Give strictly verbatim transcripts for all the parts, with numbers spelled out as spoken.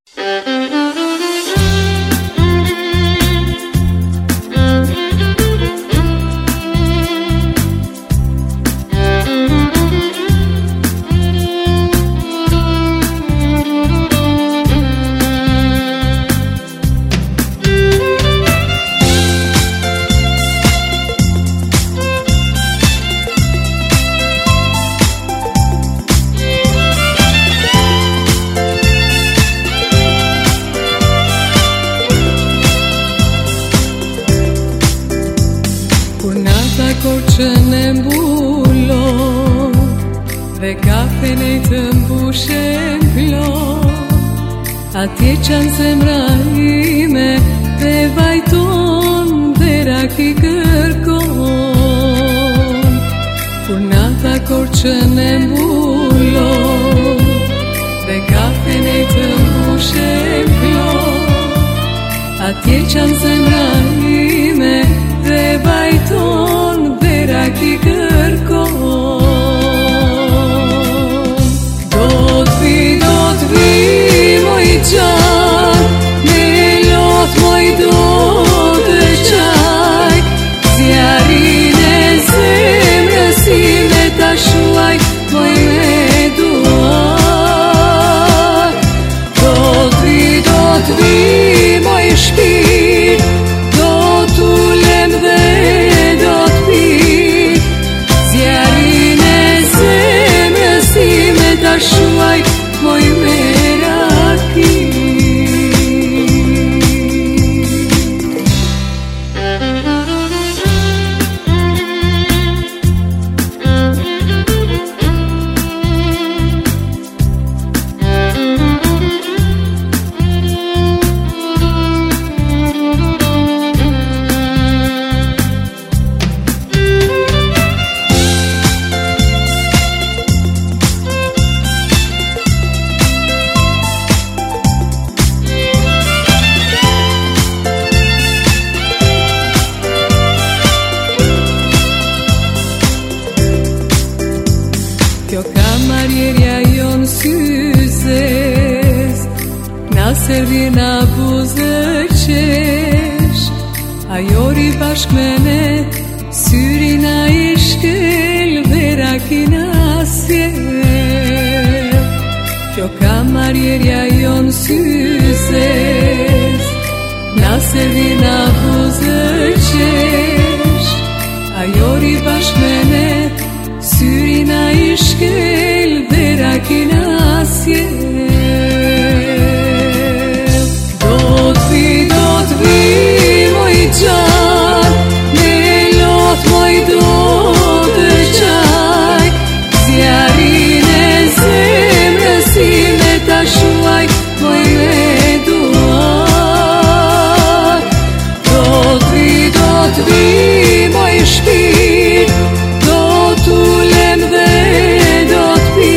Kur që në mbulon dhe kafen e të mbushen plot, atje qanë zemra ime dhe vajton dhe raki kërkon. Kur nata kur që në mbulon dhe kafen e të mbushen plot, atje qanë zemra ime dhe vajton dhe raki kërkon. Do t'vi, do t'vi, moj qan, me lot moj do të qaj, zjarin e zemrës ime ta shuaj, moj me duaj. Do t'vi, do t'vi, moj shpirt, do t'ulem dhe do t'pi, zjarin e zemrës ime ta shuaj, moj me raki. Kjo kamarjerja jon syzes, na servir na buzë qesh, ajori bashk me ne, syrina i shkel dhe rakina sjer. Kjo kamarjerja jon syzes, na servir na buzë qesh, ajori bashk me ne, syrina i shkel dhe rakina sjer. Do t'vi, do t'vi, moj qan, me lot moj do të qaj, zjarin e zemrës ime ta shuaj, moj me duaj. Do t'vi, do t'vi, moj shpirt, do t'ulem dhe do t'pi,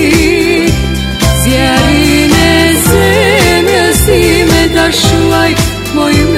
zjarin e zemrës ime ta shuaj, moj